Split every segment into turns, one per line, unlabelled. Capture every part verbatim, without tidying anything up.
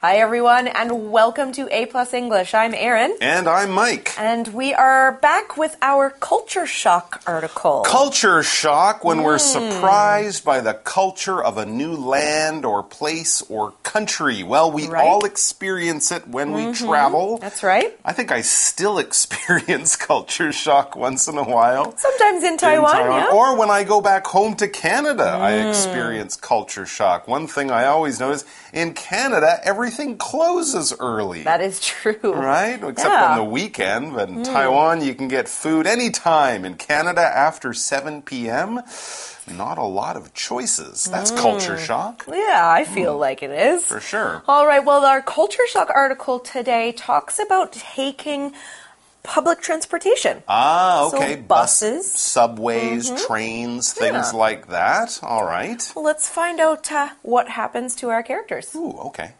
Hi, everyone, and welcome to A Plus English. I'm Erin.
And I'm Mike.
And we are back with our culture shock article.
Culture shock, when mm. we're surprised by the culture of a new land or place or country. Well, we right. all experience it when mm-hmm. we travel.
That's right.
I think I still experience culture shock once in a while.
Sometimes in Taiwan, in Taiwan. yeah.
Or when I go back home to Canada, mm. I experience culture shock. One thing I always notice, in Canada, everything Everything closes early.
That is true.
Right? Except
yeah.
on the weekend. But in mm. Taiwan, you can get food anytime. In Canada, after seven p.m., not a lot of choices. That's mm. culture shock.
Yeah, I feel mm. like it is.
For sure.
All right, well, our culture shock article today talks about taking public transportation.
Ah, okay.
So buses.
Bus, subways, mm-hmm. trains, things
yeah.
like that. All right.
Well, let's find out uh, what happens to our characters.
Ooh, okay.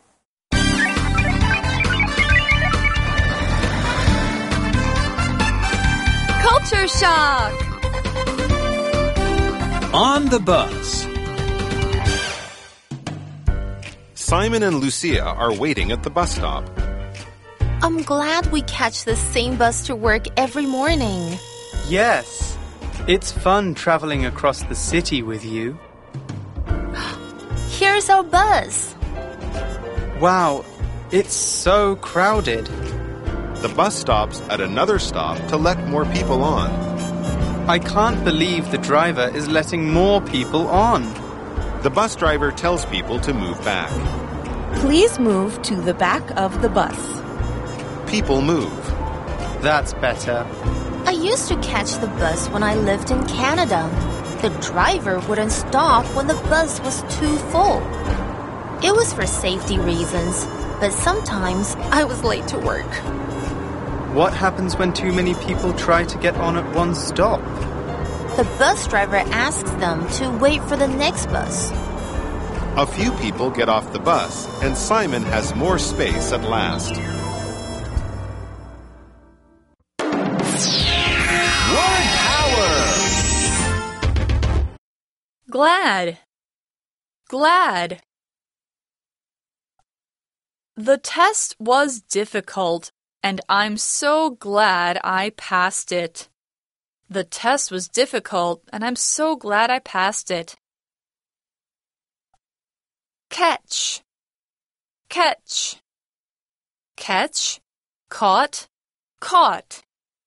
Culture shock!
On the bus.
Simon and Lucia are waiting at the bus stop.
I'm glad we catch the same bus to work every morning.
Yes. It's fun traveling across the city with you.
Here's our bus.
Wow, it's so crowded.
The bus stops at another stop to let more people on.
I can't believe the driver is letting more people on.
The bus driver tells people to move back.
Please move to the back of the bus.
People move.
That's better.
I used to catch the bus when I lived in Canada. The driver wouldn't stop when the bus was too full. It was for safety reasons, but sometimes I was late to work.
What happens when too many people try to get on at one stop?
The bus driver asks them to wait for the next bus.
A few people get off the bus, and Simon has more space at last.
Word power!
Glad. Glad. The test was difficult. And I'm so glad I passed it. The test was difficult, and I'm so glad I passed it. Catch. Catch. Catch. Caught. Caught.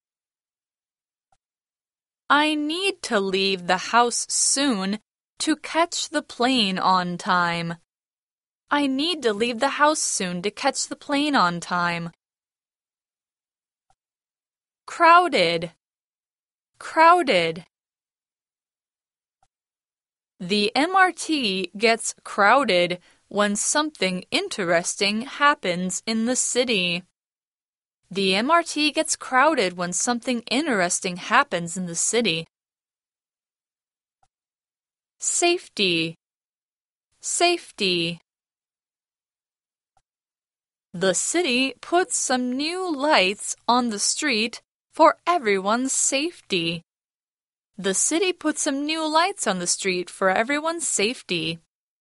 I need to leave the house soon to catch the plane on time. I need to leave the house soon to catch the plane on time. Crowded. Crowded. The M R T gets crowded when something interesting happens in the city. The M R T gets crowded when something interesting happens in the city. Safety. Safety. The city puts some new lights on the street for everyone's safety. The city put some new lights on the street for everyone's safety.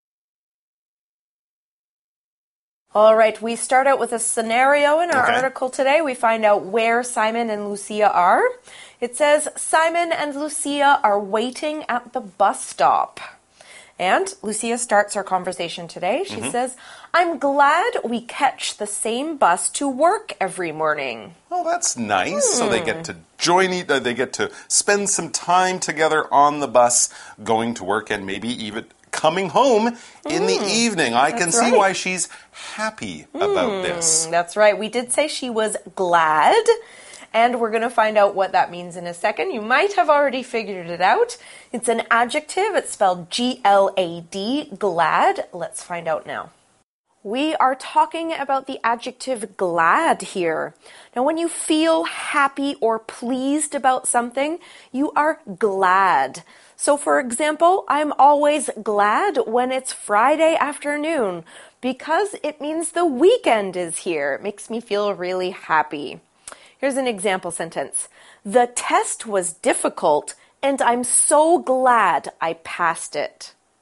All right, we start out with a scenario in our
okay.
article today. We find out where Simon and Lucia are. It says, Simon and Lucia are waiting at the bus stop. And Lucia starts our conversation today. She mm-hmm. says, I'm glad we catch the same bus to work every morning.
Oh, that's nice.
Hmm.
So they get to join, they get to spend some time together on the bus, going to work, and maybe even coming home in mm. the evening. I
that's
can see
right.
why she's happy mm. about this.
That's right. We did say she was glad. And we're going to find out what that means in a second. You might have already figured it out. It's an adjective. It's spelled G L A D, glad. Let's find out now. We are talking about the adjective glad here. Now, when you feel happy or pleased about something, you are glad. So, for example, I'm always glad when it's Friday afternoon because it means the weekend is here. It makes me feel really happy. Here's an example sentence. The test was difficult, and I'm so glad I passed it.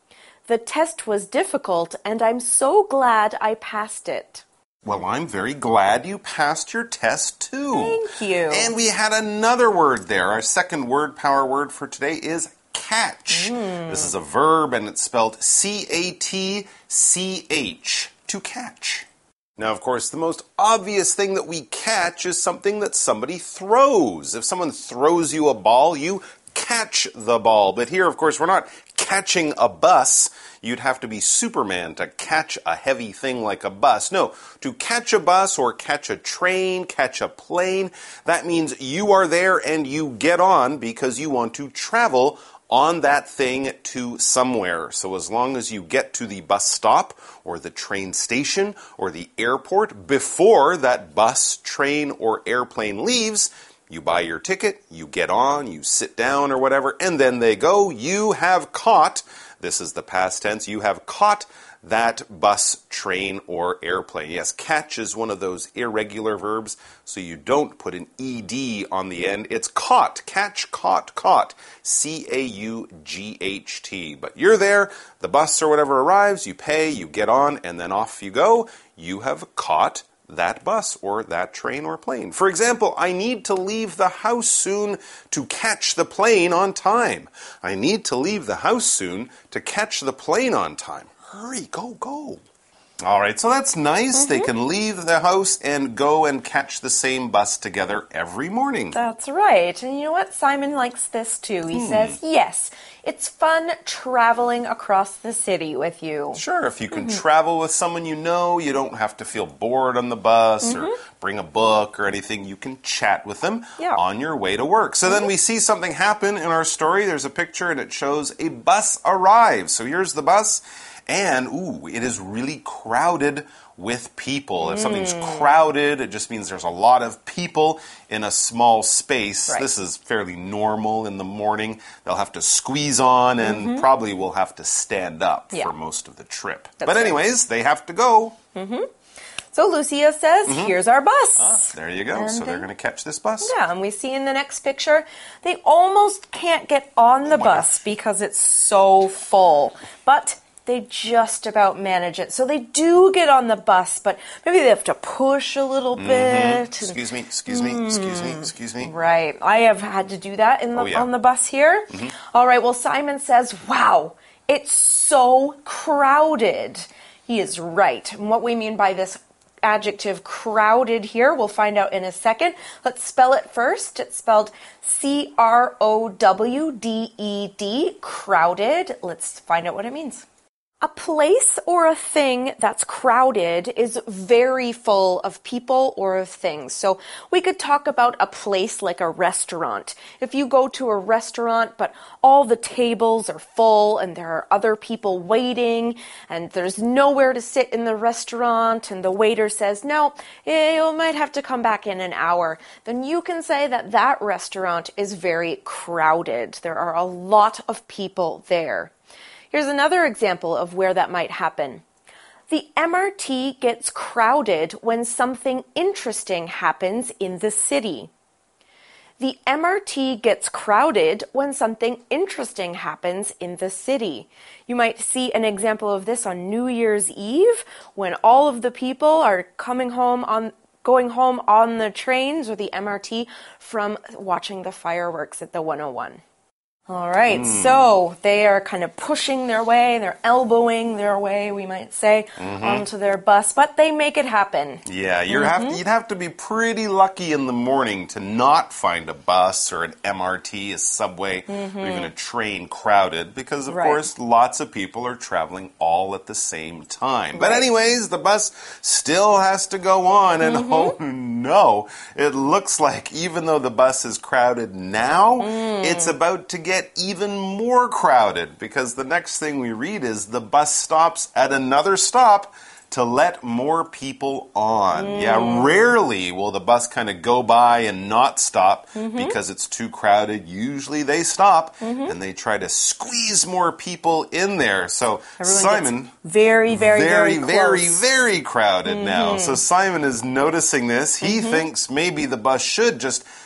The test was difficult, and I'm so glad I passed it.
Well, I'm very glad you passed your test, too.
Thank you.
And we had another word there. Our second word power word for today is catch. Mm. This is a verb, and it's spelled C A T C H, to catch. Now, of course, the most obvious thing that we catch is something that somebody throws. If someone throws you a ball, you catch the ball. But here, of course, we're not catching a bus. You'd have to be Superman to catch a heavy thing like a bus. No, to catch a bus or catch a train, catch a plane, that means you are there and you get on because you want to travel on that thing to somewhere. So as long as you get to the bus stop or the train station or the airport before that bus, train, or airplane leaves, you buy your ticket, you get on, you sit down or whatever, and then they go. You have caught, this is the past tense, you have caught that bus, train, or airplane. Yes, catch is one of those irregular verbs, so you don't put an E D on the end. It's caught. Catch, caught, caught. C A U G H T. But you're there, the bus or whatever arrives, you pay, you get on, and then off you go. You have caught that bus or that train or plane. For example, I need to leave the house soon to catch the plane on time. I need to leave the house soon to catch the plane on time. Hurry, go, go. All right, so that's nice. Mm-hmm. They can leave the house and go and catch the same bus together every morning.
That's right. And you know what? Simon likes this too. He hmm. says, yes, it's fun traveling across the city with you.
Sure, if you can mm-hmm. travel with someone you know, you don't have to feel bored on the bus mm-hmm. or bring a book or anything. You can chat with them yeah. on your way to work. So mm-hmm. then we see something happen in our story. There's a picture and it shows a bus arrive. So here's the bus. And, ooh, it is really crowded with people. If something's mm. crowded, it just means there's a lot of people in a small space.
Right.
This is fairly normal in the morning. They'll have to squeeze on and mm-hmm. probably will have to stand up yeah. for most of the trip.
That's
but anyways, right. they have to go.
Mm-hmm. So Lucia says, mm-hmm. here's our bus.
Ah, there you go. And so they're going to catch this bus.
Yeah, and we see in the next picture, they almost can't get on the oh bus gosh. because it's so full. But they just about manage it. So they do get on the bus, but maybe they have to push a little mm-hmm. bit.
Excuse me, excuse me, mm. excuse me, excuse me.
Right. I have had to do that in the,
oh, yeah.
on the bus here. Mm-hmm. All right, well, Simon says, wow, it's so crowded. He is right. And what we mean by this adjective crowded here, we'll find out in a second. Let's spell it first. It's spelled C R O W D E D, crowded. Let's find out what it means. A place or a thing that's crowded is very full of people or of things. So we could talk about a place like a restaurant. If you go to a restaurant, but all the tables are full and there are other people waiting and there's nowhere to sit in the restaurant and the waiter says, no, you might have to come back in an hour, then you can say that that restaurant is very crowded. There are a lot of people there. Here's another example of where that might happen. The M R T gets crowded when something interesting happens in the city. The M R T gets crowded when something interesting happens in the city. You might see an example of this on New Year's Eve when all of the people are coming home on going home on the trains or the M R T from watching the fireworks at the one oh one. All right, mm. so they are kind of pushing their way, they're elbowing their way, we might say, mm-hmm. onto their bus, but they make it happen.
Yeah, you're mm-hmm. have to, you'd have to be pretty lucky in the morning to not find a bus or an M R T, a subway, mm-hmm. or even a train crowded, because, of right. course, lots of people are traveling all at the same time. Right. But anyways, the bus still has to go on, and mm-hmm. oh no, it looks like even though the bus is crowded now, mm. it's about to get even more crowded, because the next thing we read is the bus stops at another stop to let more people on. Mm. Yeah, rarely will the bus kind of go by and not stop mm-hmm. because it's too crowded. Usually they stop mm-hmm. and they try to squeeze more people in there. So
Everyone
Simon,
very, very,
very,
very,
very, very crowded mm-hmm. now. So Simon is noticing this. He mm-hmm. thinks maybe the bus should just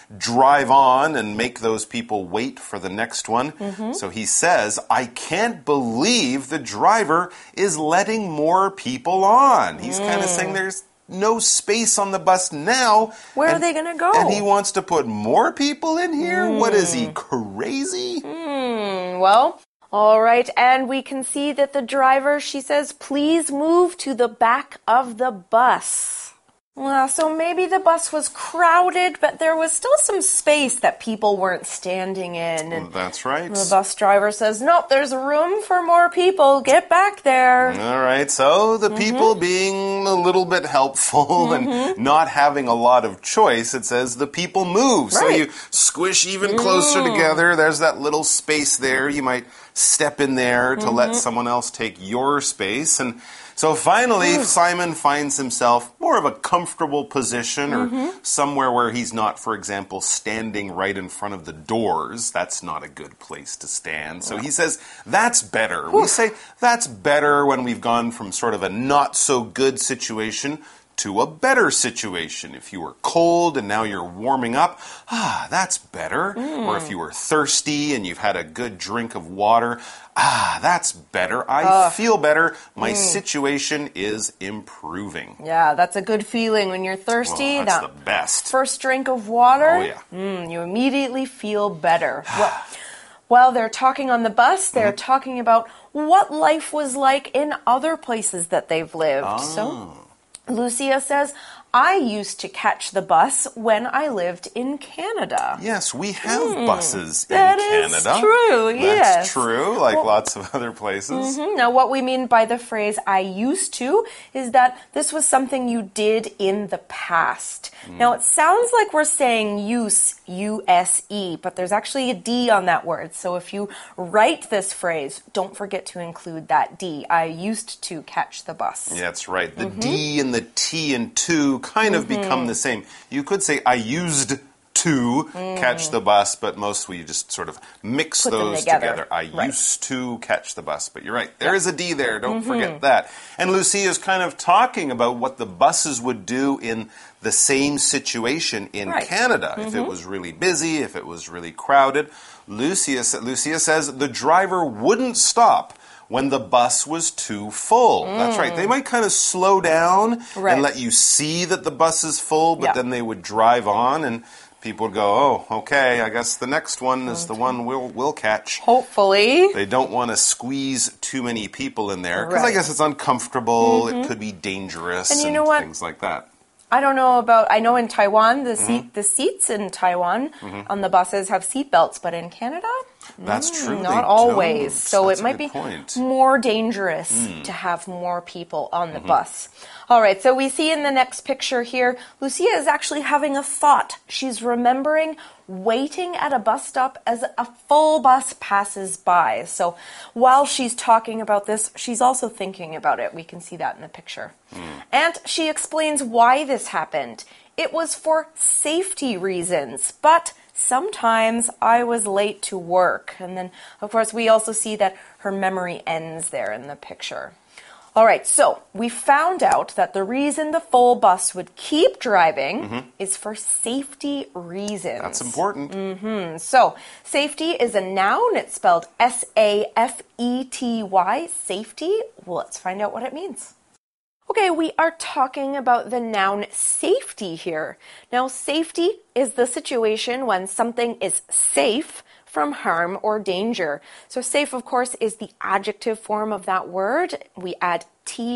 drive on and make those people wait for the next one. Mm-hmm. So he says, I can't believe the driver is letting more people on. He's mm. kind of saying there's no space on the bus now.
Where
and,
are they going to go?
And he wants to put more people in here? Mm. What is he, crazy?
Mm, well, all right. And we can see that the driver, she says, please move to the back of the bus. Well, so maybe the bus was crowded, but there was still some space that people weren't standing in. And
that's right.
The bus driver says, nope, there's room for more people. Get back there.
All right. So the mm-hmm. people being a little bit helpful mm-hmm. and not having a lot of choice, it says the people move. Right. So you squish even closer mm. together. There's that little space there. You might step in there to mm-hmm. let someone else take your space. And so finally, Simon finds himself more of a comfortable position or mm-hmm. somewhere where he's not, for example, standing right in front of the doors. That's not a good place to stand. So he says, that's better. We say that's better when we've gone from sort of a not so good situation to a better situation. If you were cold and now you're warming up, ah, that's better. Mm. Or if you were thirsty and you've had a good drink of water, ah, that's better. I uh, feel better. My mm. situation is improving.
Yeah, that's a good feeling when you're thirsty.
Well, that's
that
the best.
First drink of water,
oh, yeah.
mm, you immediately feel better. well, while they're talking on the bus, they're mm-hmm. talking about what life was like in other places that they've lived.
Oh.
So Lucia says, I used to catch the bus when I lived in Canada.
Yes, we have mm, buses in
that
Canada.
That is true, yes.
That's true, like well, lots of other places.
Mm-hmm. Now, what we mean by the phrase, I used to, is that this was something you did in the past. Mm. Now, it sounds like we're saying use, U S E, but there's actually a D on that word. So if you write this phrase, don't forget to include that D. I used to catch the bus.
Yeah, that's right. The mm-hmm. D and the T and to kind of mm-hmm. become the same. You could say, I used to mm. catch the bus, but most we just sort of mix
Put
those
together.
together. I
right.
used to catch the bus, but you're right. There
yep.
is a D there. Don't
mm-hmm.
forget that. And Lucia is kind of talking about what the buses would do in the same situation in right. Canada. Mm-hmm. If it was really busy, if it was really crowded. Lucia, Lucia says the driver wouldn't stop when the bus was too full. Mm. That's right. They might kind of slow down
right.
and let you see that the bus is full, but
yeah.
then they would drive on and people would go, oh, okay, I guess the next one is the one we'll, we'll catch.
Hopefully.
They don't want to squeeze too many people in there because
right.
I guess it's uncomfortable,
mm-hmm.
it could be dangerous
and, you
and
know what?
things like that.
I don't know about, I know in Taiwan, the
mm-hmm.
seat, the seats in Taiwan mm-hmm. on the buses have seat belts, but in Canada,
that's
mm,
true.
Not always.
Don't.
So
That's
it might be
point.
more dangerous mm. to have more people on the mm-hmm. bus. All right, so we see in the next picture here, Lucia is actually having a thought. She's remembering waiting at a bus stop as a full bus passes by. So while she's talking about this, she's also thinking about it. We can see that in the picture. Mm. And she explains why this happened. It was for safety reasons, but sometimes I was late to work. And then, of course, we also see that her memory ends there in the picture. All right, so we found out that the reason the full bus would keep driving mm-hmm. is for safety reasons.
That's important.
Mm-hmm. So safety is a noun. It's spelled S A F E T Y, safety. Well, let's find out what it means. Okay, we are talking about the noun safety here. Now, safety is the situation when something is safe from harm or danger. So safe, of course, is the adjective form of that word. We add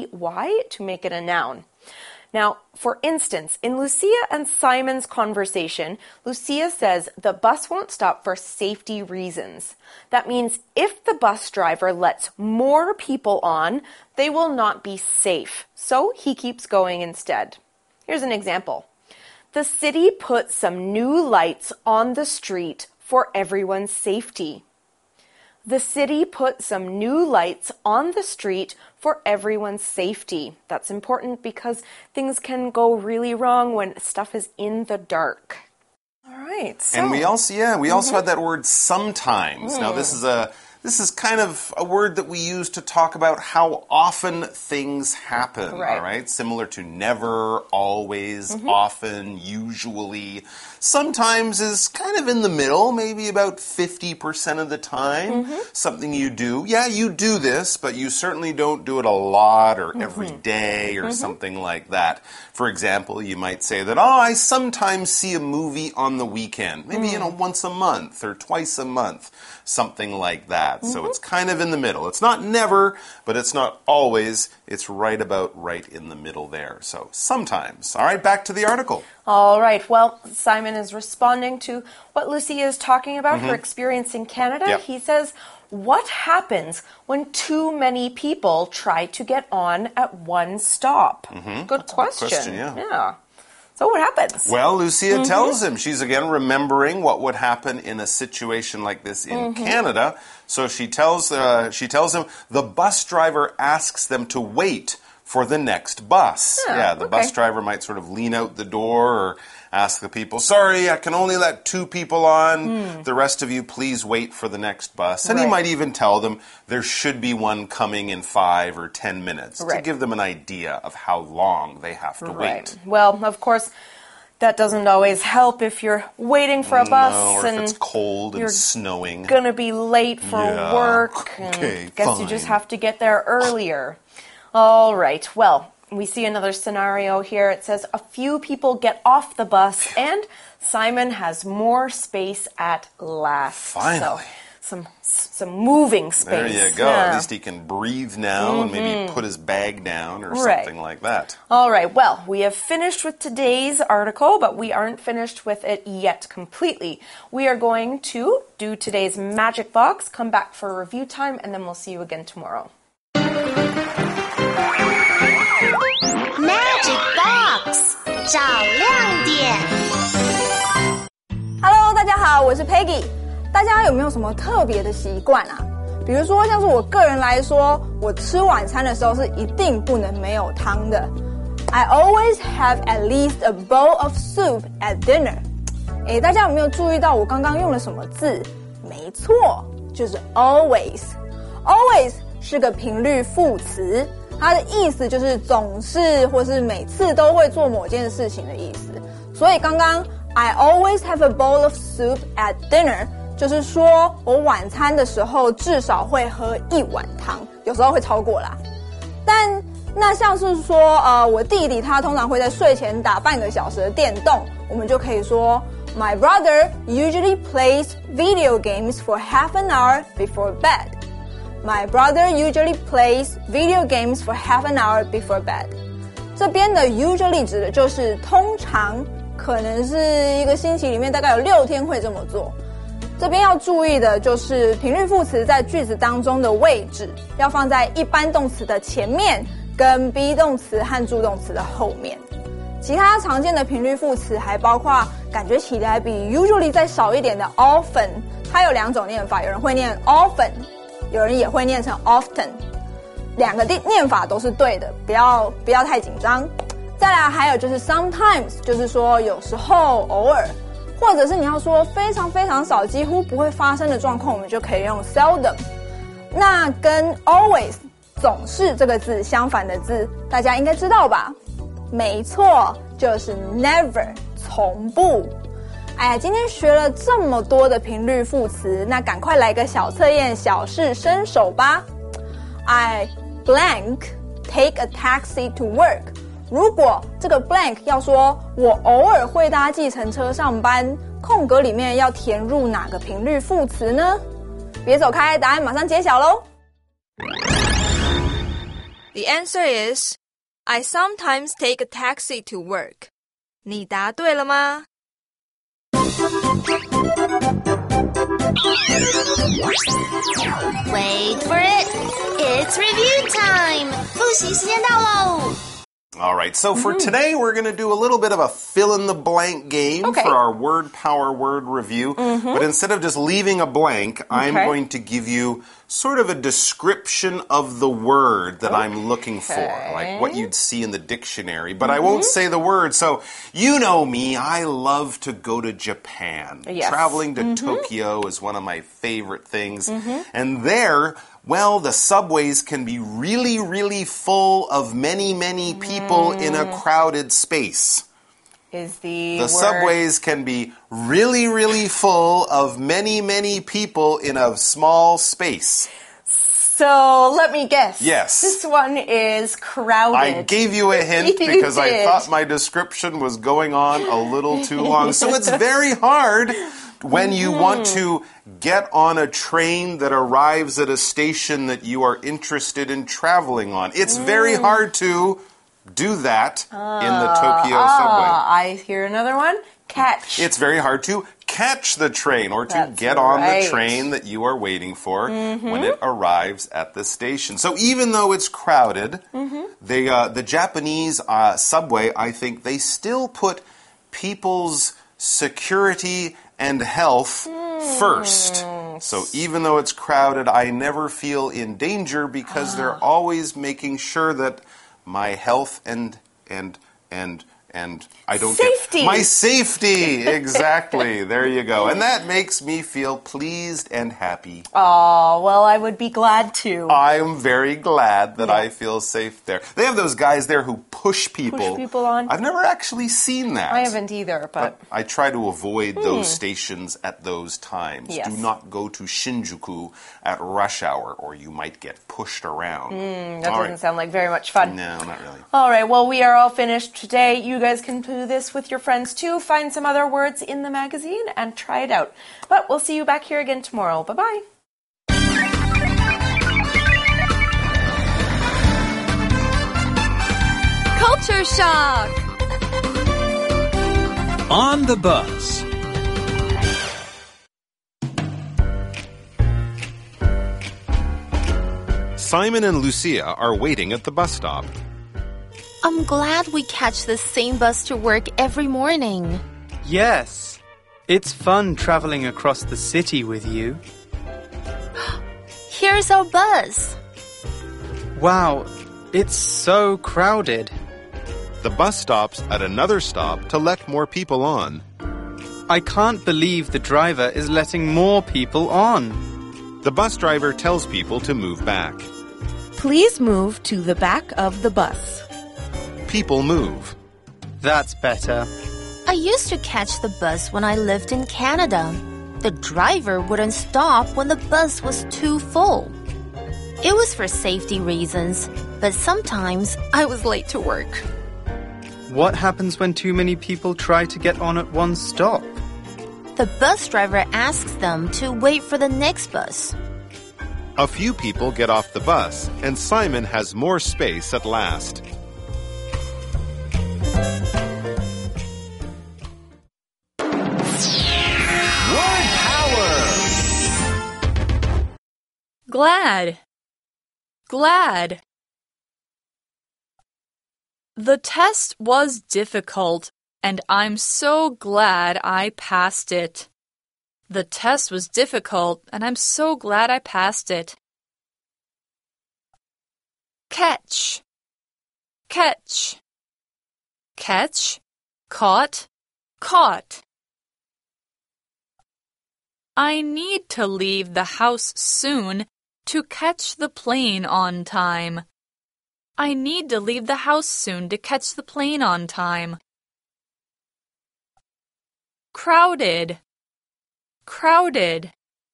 ty to make it a noun. Now, for instance, in Lucia and Simon's conversation, Lucia says the bus won't stop for safety reasons. That means if the bus driver lets more people on, they will not be safe. So he keeps going instead. Here's an example. The city put some new lights on the street for everyone's safety. The city put some new lights on the street for everyone's safety. That's important because things can go really wrong when stuff is in the dark. All right. So.
And we also, yeah, we also mm-hmm. had that word sometimes. Mm. Now, this is a This is kind of a word that we use to talk about how often things happen,
Right.
all right? Similar to never, always,
Mm-hmm.
often, usually. Sometimes is kind of in the middle, maybe about fifty percent of the time.
Mm-hmm.
Something you do. Yeah, you do this, but you certainly don't do it a lot or
Mm-hmm.
every day or something like that. For example, you might say that, oh, I sometimes see a movie on the weekend. Maybe,
Mm.
you know, once a month or twice a month. Something like that. So
Mm-hmm.
it's kind of in the middle. It's not never, but it's not always. It's right about right in the middle there. So sometimes. All right, back to the article.
All right. Well, Simon is responding to what Lucy is talking about, her experience in Canada.
Yep.
He says, what happens when too many people try to get on at one stop? Good question.
question, yeah.
Yeah. So what happens?
Well, Lucia tells him. She's again remembering what would happen in a situation like this in Canada. So she tells uh, she tells him the bus driver asks them to wait for the next bus.
Yeah,
yeah, the
okay.
bus driver might sort of lean out the door or ask the people, sorry, I can only let two people on. The rest of you, please wait for the next bus. And he
Right.
might even tell them there should be one coming in five or ten minutes to
Right.
give them an idea of how long they have to
Right.
wait.
Well, of course, that doesn't always help if you're waiting for a bus
No, or if
and
it's cold and
you're
snowing.
gonna be late for
Yeah,
work. And
okay,
guess you just
fine.
have to get there earlier. All right. Well, we see another scenario here. It says a few people get off the bus and Simon has more space at last.
Finally.
So, some some moving space.
There you go.
Yeah.
At least he can breathe now and maybe put his bag down or
Right.
something like that.
All right, well, we have finished with today's article, but we aren't finished with it yet completely. We are going to do today's magic box, come back for review time, and then we'll see you again tomorrow.
Magic Box 找亮点。
Hello， 大家好，我是 Peggy。大家有没有什么特别的习惯啊？比如说，像是我个人来说，我吃晚餐的时候是一定不能没有汤的。I always have at least a bowl of soup at dinner。诶，大家有没有注意到我刚刚用了什么字？没错，就是 always。always 是个频率副词，它的意思就是总是或是每次都会做某件事情的意思。所以刚刚 I always have a bowl of soup at dinner 就是说我晚餐的时候至少会喝一碗汤，有时候会超过啦。但那像是说呃，我弟弟他通常会在睡前打半个小时的电动，我们就可以说 My brother usually plays video games for half an hour before bed.My brother usually plays video games for half an hour before bed. 这边的 usually 指的就是通常，可能是一个星期里面大概有六天会这么做。这边要注意的就是频率副词在句子当中的位置，要放在一般动词的前面，跟 be 动词和助动词的后面。其他常见的频率副词还包括感觉起来比 usually 再少一点的 often， 它有两种念法，有人会念 often。有人也会念成 often， 两个念法都是对的，不要不要太紧张。再来还有就是 sometimes， 就是说有时候偶尔，或者是你要说非常非常少几乎不会发生的状况，我们就可以用 seldom。那跟 always 总是这个字相反的字，大家应该知道吧？没错，就是 never 从不。哎呀，今天学了这么多的频率副词，那赶快来个小测验，小试身手吧。I blank take a taxi to work。如果这个 blank 要说我偶尔会搭计程车上班，空格里面要填入哪个频率副词呢？别走开，答案马上揭晓咯。
The answer is I sometimes take a taxi to work. 你答对了吗？
Wait for it! It's review time! 复习时间到喽！
All right, so for mm-hmm. today, we're going to do a little bit of a fill-in-the-blank game
okay.
for our word power word review. Mm-hmm. But instead of just leaving a blank, okay. I'm going to give you sort of a description of the word that okay. I'm looking for, like what you'd see in the dictionary. But mm-hmm. I won't say the word. So you know me, I love to go to Japan.
Yes.
Traveling to mm-hmm. Tokyo is one of my favorite things. Mm-hmm. And there... well, the subways can be really, really full of many, many people mm. in a crowded space.
Is the
The
word...
subways can be really, really full of many, many people in a small space.
So, let me guess.
Yes.
This one is crowded.
I gave you a hint because
did.
I thought my description was going on a little too long. So it's very hard when you mm-hmm. want to get on a train that arrives at a station that you are interested in traveling on. It's mm. very hard to do that uh, in the Tokyo uh, subway.
I hear another one. Catch.
It's very hard to catch the train or to
That's
get on
right.
the train that you are waiting for
mm-hmm.
when it arrives at the station. So even though it's crowded, mm-hmm. they, uh, the Japanese uh, subway, I think, they still put people's security and health mm. first. So even though it's crowded, I never feel in danger because ah. they're always making sure that my health and and and and I don't
safety.
get my safety exactly. There you go, and that makes me feel pleased and happy.
Oh well, I would be glad to.
I'm very glad that
yeah.
I feel safe there. They have those guys there who push people.
Push people on.
I've never actually seen that.
I haven't either, but,
but I try to avoid
hmm.
those stations at those times.
Yes.
Do not go to Shinjuku at rush hour, or you might get pushed around.
Mm, that
all
doesn't
right.
sound like very much fun.
No, not really.
All right, well, we are all finished today. You guys can do this with your friends too. Find some other words in the magazine and try it out. But we'll see you back here again tomorrow. Bye-bye.
Culture shock!
On the bus.
Simon and Lucia are waiting at the bus stop.
I'm glad we catch the same bus to work every morning.
Yes. It's fun traveling across the city with you.
Here's our bus.
Wow, it's so crowded.
The bus stops at another stop to let more people on.
I can't believe the driver is letting more people on.
The bus driver tells people to move back.
Please move to the back of the bus.
People move.
That's better.
I used to catch the bus when I lived in Canada. The driver wouldn't stop when the bus was too full. It was for safety reasons, but sometimes I was late to work.
What happens when too many people try to get on at one stop?
The bus driver asks them to wait for the next bus.
A few people get off the bus, and Simon has more space at last.
Word power!
Glad. Glad. The test was difficult, and I'm so glad I passed it. The test was difficult, and I'm so glad I passed it. Catch. Catch. Catch. Caught. Caught. I need to leave the house soon to catch the plane on time. I need to leave the house soon to catch the plane on time. Crowded. Crowded.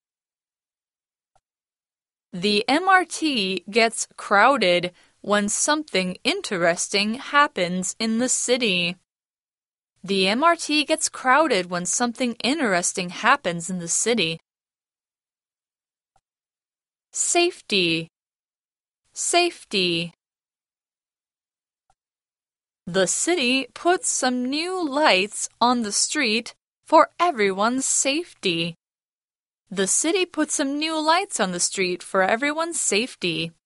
The M R T gets crowded when something interesting happens in the city. The M R T gets crowded when something interesting happens in the city. Safety. Safety. The city puts some new lights on the street for everyone's safety. The city put some new lights on the street for everyone's safety.